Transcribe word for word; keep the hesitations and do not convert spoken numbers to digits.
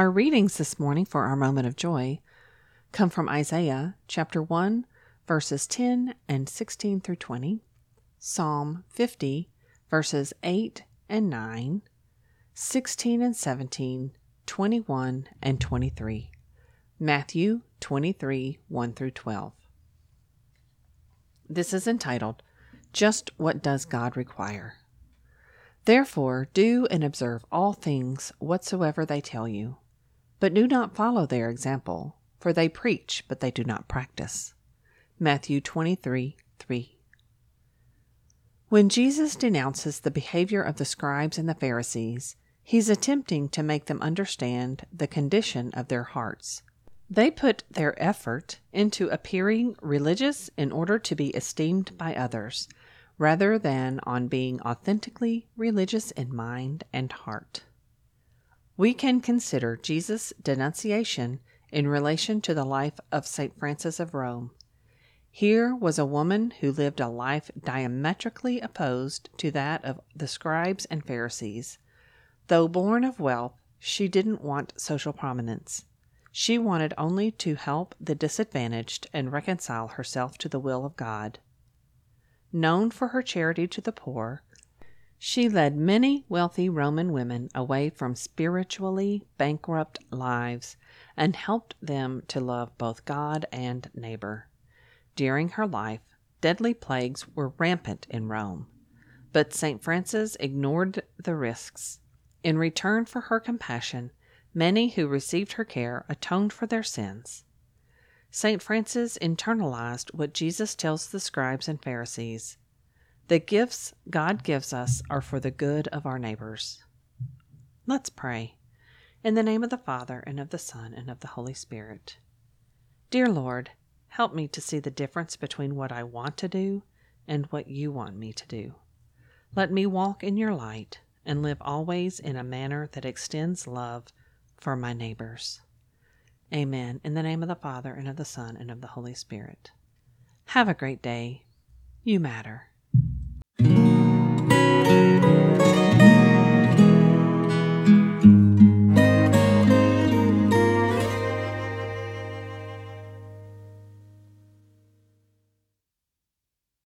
Our readings this morning for our moment of joy come from Isaiah chapter one, verses ten and sixteen through twenty, Psalm fifty, verses eight and nine, sixteen and seventeen, twenty-one and twenty-three, Matthew twenty-three, one through twelve. This is entitled, Just What Does God Require? Therefore do and observe all things whatsoever they tell you, but do not follow their example, for they preach, but they do not practice. Matthew twenty-three, three. When Jesus denounces the behavior of the scribes and the Pharisees, he's attempting to make them understand the condition of their hearts. They put their effort into appearing religious in order to be esteemed by others, rather than on being authentically religious in mind and heart. We can consider Jesus' denunciation in relation to the life of Saint Francis of Rome. Here was a woman who lived a life diametrically opposed to that of the scribes and Pharisees. Though born of wealth, she didn't want social prominence. She wanted only to help the disadvantaged and reconcile herself to the will of God. Known for her charity to the poor, she led many wealthy Roman women away from spiritually bankrupt lives and helped them to love both God and neighbor. During her life, deadly plagues were rampant in Rome, but Saint Francis ignored the risks. In return for her compassion, many who received her care atoned for their sins. Saint Francis internalized what Jesus tells the scribes and Pharisees. The gifts God gives us are for the good of our neighbors. Let's pray. In the name of the Father, and of the Son, and of the Holy Spirit. Dear Lord, help me to see the difference between what I want to do and what you want me to do. Let me walk in your light and live always in a manner that extends love for my neighbors. Amen. In the name of the Father, and of the Son, and of the Holy Spirit. Have a great day. You matter.